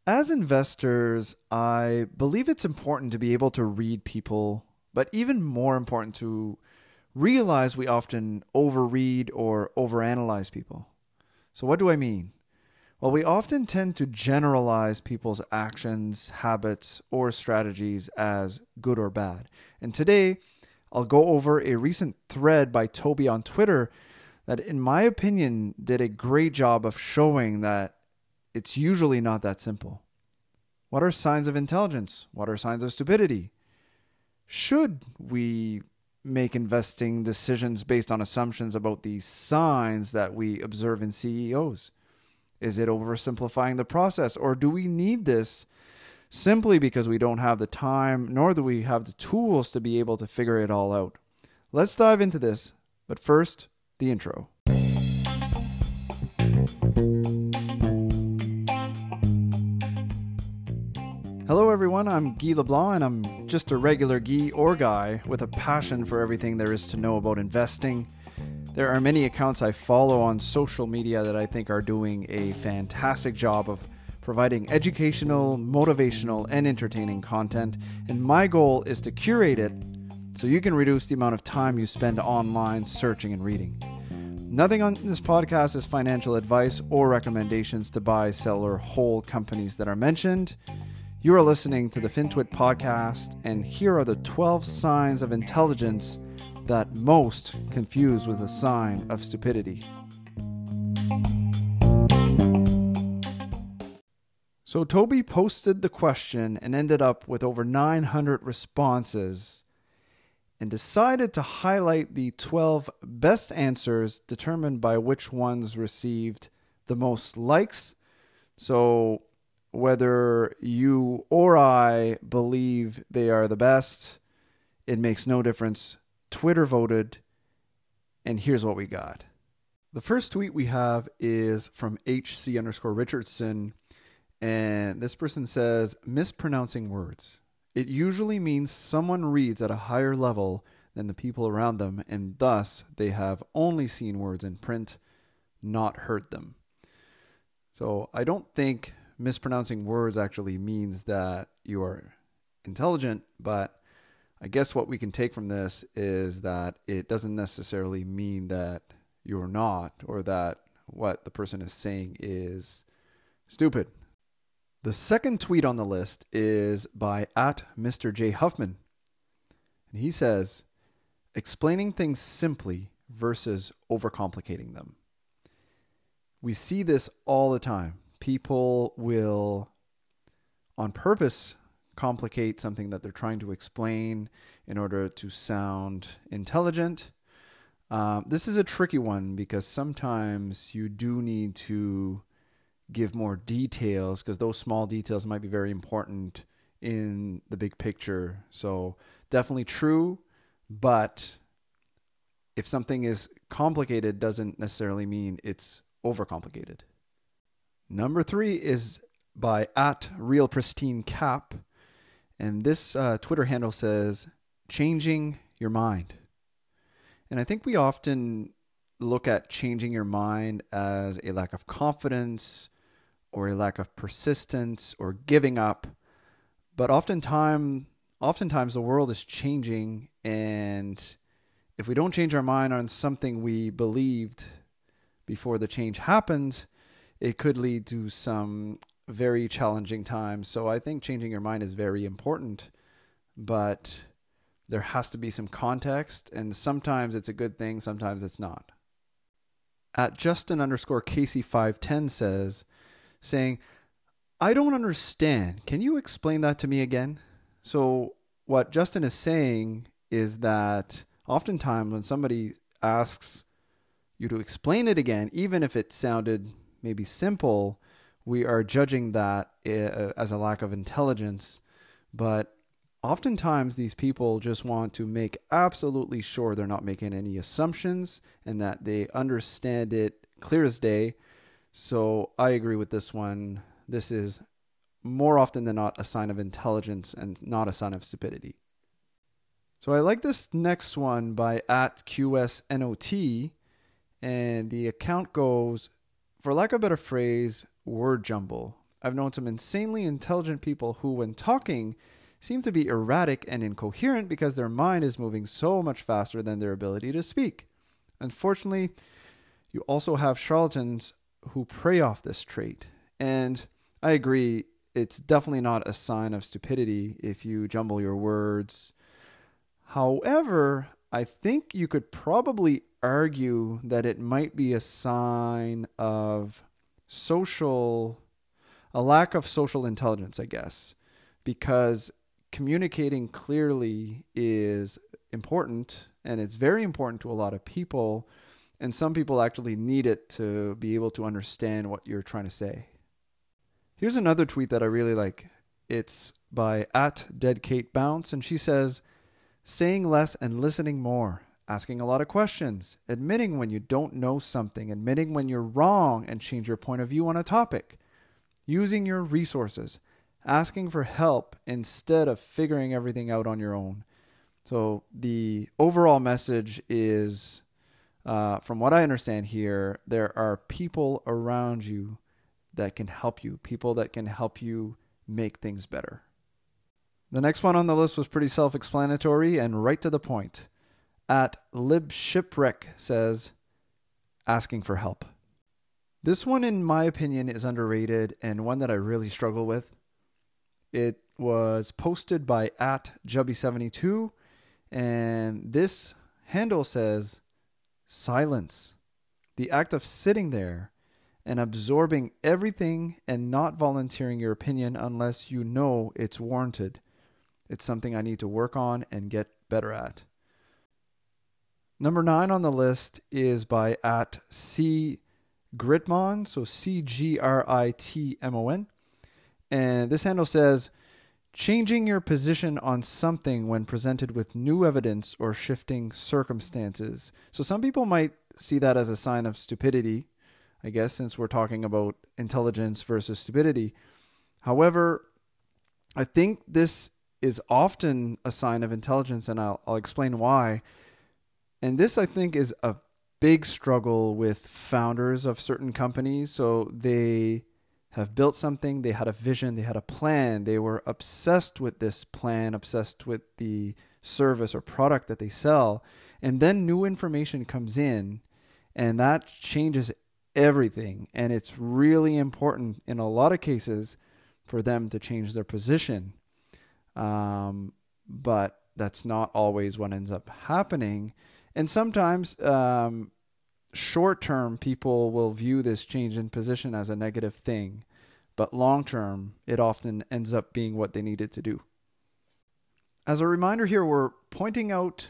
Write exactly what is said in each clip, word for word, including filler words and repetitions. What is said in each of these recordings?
As investors, I believe it's important to be able to read people, but even more important to realize we often overread or overanalyze people. So what do I mean? Well, we often tend to generalize people's actions, habits, or strategies as good or bad. And today, I'll go over a recent thread by Toby on Twitter that, in my opinion, did a great job of showing that it's usually not that simple. What are signs of intelligence? What are signs of stupidity? Should we make investing decisions based on assumptions about these signs that we observe in C E Os? Is it oversimplifying the process, or do we need this simply because we don't have the time, nor do we have the tools to be able to figure it all out? Let's dive into this, but first, the intro. Hello everyone, I'm Guy LeBlanc, and I'm just a regular Guy or guy with a passion for everything there is to know about investing. There are many accounts I follow on social media that I think are doing a fantastic job of providing educational, motivational, and entertaining content, and my goal is to curate it so you can reduce the amount of time you spend online searching and reading. Nothing on this podcast is financial advice or recommendations to buy, sell, or hold companies that are mentioned. You are listening to the FinTwit podcast, and here are the twelve signs of intelligence that most confuse with a sign of stupidity. So Toby posted the question and ended up with over nine hundred responses and decided to highlight the twelve best answers determined by which ones received the most likes. So whether you or I believe they are the best, it makes no difference. Twitter voted, and here's what we got. The first tweet we have is from H C underscore Richardson, and this person says, mispronouncing words. It usually means someone reads at a higher level than the people around them, and thus they have only seen words in print, not heard them. So I don't think mispronouncing words actually means that you are intelligent, but I guess what we can take from this is that it doesn't necessarily mean that you're not, or that what the person is saying is stupid. The second tweet on the list is by at Mister J Huffman. And he says, explaining things simply versus overcomplicating them. We see this all the time. People will, on purpose, complicate something that they're trying to explain in order to sound intelligent. Um, this is a tricky one because sometimes you do need to give more details because those small details might be very important in the big picture. So definitely true, but if something is complicated doesn't necessarily mean it's overcomplicated. Number three is by at Real Pristine Cap. And this uh, Twitter handle says, changing your mind. And I think we often look at changing your mind as a lack of confidence or a lack of persistence or giving up. But oftentimes, oftentimes the world is changing, and if we don't change our mind on something we believed before the change happens, it could lead to some very challenging times. So I think changing your mind is very important, but there has to be some context, and sometimes it's a good thing, sometimes it's not. At Justin underscore Casey five ten says, saying, I don't understand. Can you explain that to me again? So what Justin is saying is that oftentimes when somebody asks you to explain it again, even if it sounded maybe simple, we are judging that as a lack of intelligence. But oftentimes these people just want to make absolutely sure they're not making any assumptions and that they understand it clear as day. So I agree with this one. This is more often than not a sign of intelligence and not a sign of stupidity. So I like this next one by at Q S N O T, and the account goes, for lack of a better phrase, word jumble. I've known some insanely intelligent people who, when talking, seem to be erratic and incoherent because their mind is moving so much faster than their ability to speak. Unfortunately, you also have charlatans who prey off this trait. And I agree, it's definitely not a sign of stupidity if you jumble your words. However, I think you could probably argue that it might be a sign of social, a lack of social intelligence, I guess, because communicating clearly is important, and it's very important to a lot of people, and some people actually need it to be able to understand what you're trying to say. Here's another tweet that I really like. It's by at Dead Kate Bounce, and she says, saying less and listening more, asking a lot of questions, admitting when you don't know something, admitting when you're wrong and change your point of view on a topic, using your resources, asking for help instead of figuring everything out on your own. So the overall message is, uh, from what I understand here, there are people around you that can help you, people that can help you make things better. The next one on the list was pretty self-explanatory and right to the point. At Lib Shipwreck says, asking for help. This one, in my opinion, is underrated and one that I really struggle with. It was posted by at Jubby seventy-two, and this handle says, silence. The act of sitting there and absorbing everything and not volunteering your opinion unless you know it's warranted. It's something I need to work on and get better at. Number nine on the list is by at C Gritmon, so C G R I T M O N. And this handle says, changing your position on something when presented with new evidence or shifting circumstances. So some people might see that as a sign of stupidity, I guess, since we're talking about intelligence versus stupidity. However, I think this is often a sign of intelligence, and I'll, I'll explain why. And this, I think, is a big struggle with founders of certain companies. So they have built something, they had a vision, they had a plan, they were obsessed with this plan, obsessed with the service or product that they sell. And then new information comes in, and that changes everything. And it's really important in a lot of cases for them to change their position. Um, but that's not always what ends up happening. And sometimes um, short-term people will view this change in position as a negative thing. But long-term, it often ends up being what they needed to do. As a reminder here, we're pointing out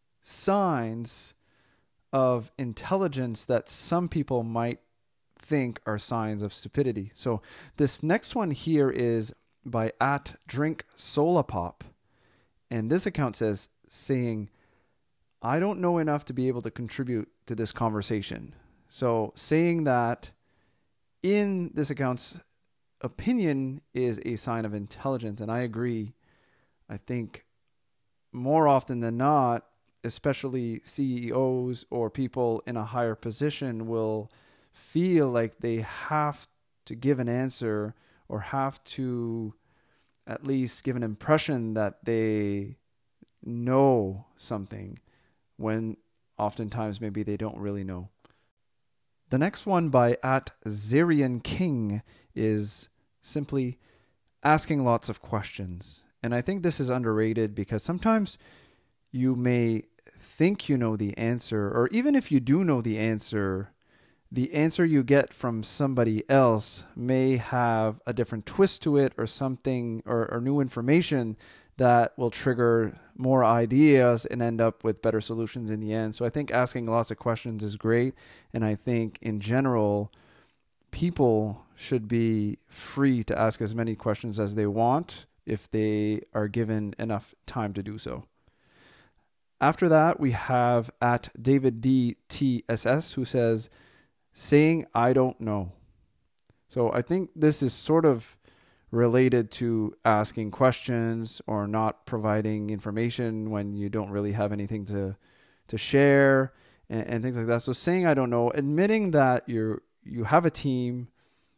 signs of intelligence that some people might think are signs of stupidity. So this next one here is by at Drink Solapop. And this account says, saying, I don't know enough to be able to contribute to this conversation. So saying that in this account's opinion is a sign of intelligence. And I agree. I think more often than not, especially C E Os or people in a higher position will feel like they have to give an answer or have to at least give an impression that they know something when oftentimes maybe they don't really know. The next one by at Zerian King is simply asking lots of questions. And I think this is underrated because sometimes you may think you know the answer, or even if you do know the answer, the answer you get from somebody else may have a different twist to it or something or, or new information that will trigger more ideas and end up with better solutions in the end. So I think asking lots of questions is great. And I think in general, people should be free to ask as many questions as they want if they are given enough time to do so. After that, we have at David D T S S who says, saying, I don't know. So I think this is sort of related to asking questions or not providing information when you don't really have anything to to share and, and things like that. So saying, I don't know, admitting that you're, you have a team,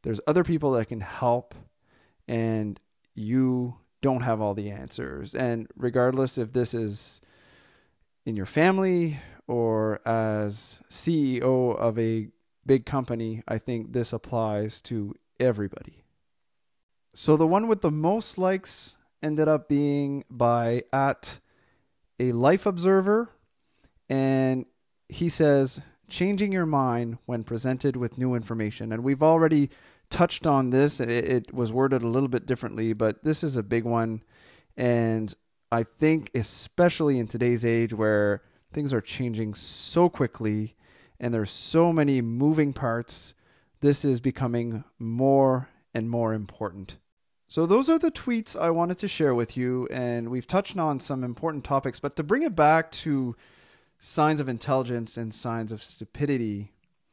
there's other people that can help, and you don't have all the answers. And regardless if this is in your family or as C E O of a big company, I think this applies to everybody. So the one with the most likes ended up being by at a life observer, and he says, changing your mind when presented with new information. And we've already touched on this. It, it was worded a little bit differently, but this is a big one. And I think especially in today's age where things are changing so quickly and there's so many moving parts, this is becoming more and more important. So those are the tweets I wanted to share with you, and we've touched on some important topics, but to bring it back to signs of intelligence and signs of stupidity,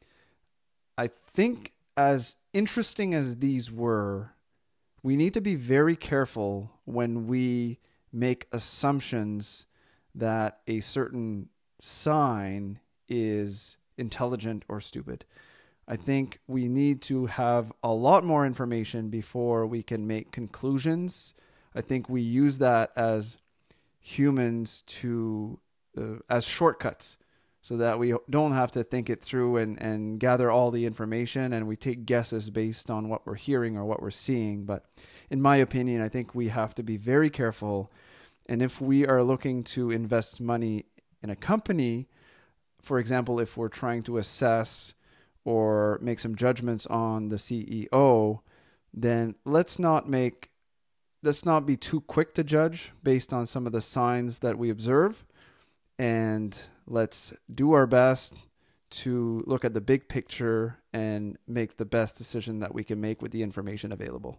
I think as interesting as these were, we need to be very careful when we make assumptions that a certain sign is intelligent or stupid. I think we need to have a lot more information before we can make conclusions. I think we use that as humans to uh, as shortcuts so that we don't have to think it through and, and gather all the information, and we take guesses based on what we're hearing or what we're seeing. But in my opinion, I think we have to be very careful. And if we are looking to invest money in a company, for example, if we're trying to assess or make some judgments on the C E O, then let's not make, let's not be too quick to judge based on some of the signs that we observe. And let's do our best to look at the big picture and make the best decision that we can make with the information available.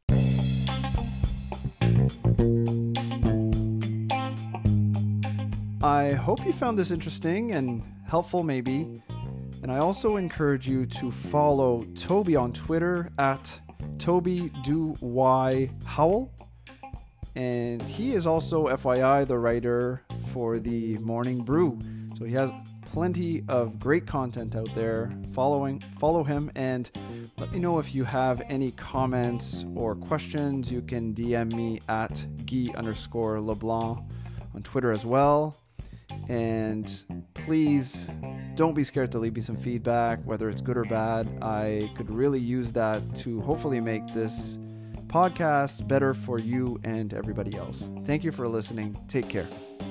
I hope you found this interesting and helpful maybe. And I also encourage you to follow Toby on Twitter at Toby Do Y Howell. And he is also, F Y I, the writer for the Morning Brew. So he has plenty of great content out there. Following, follow him, and let me know if you have any comments or questions. You can D M me at Guy underscore LeBlanc on Twitter as well. And please don't be scared to leave me some feedback, whether it's good or bad. I could really use that to hopefully make this podcast better for you and everybody else. Thank you for listening. Take care.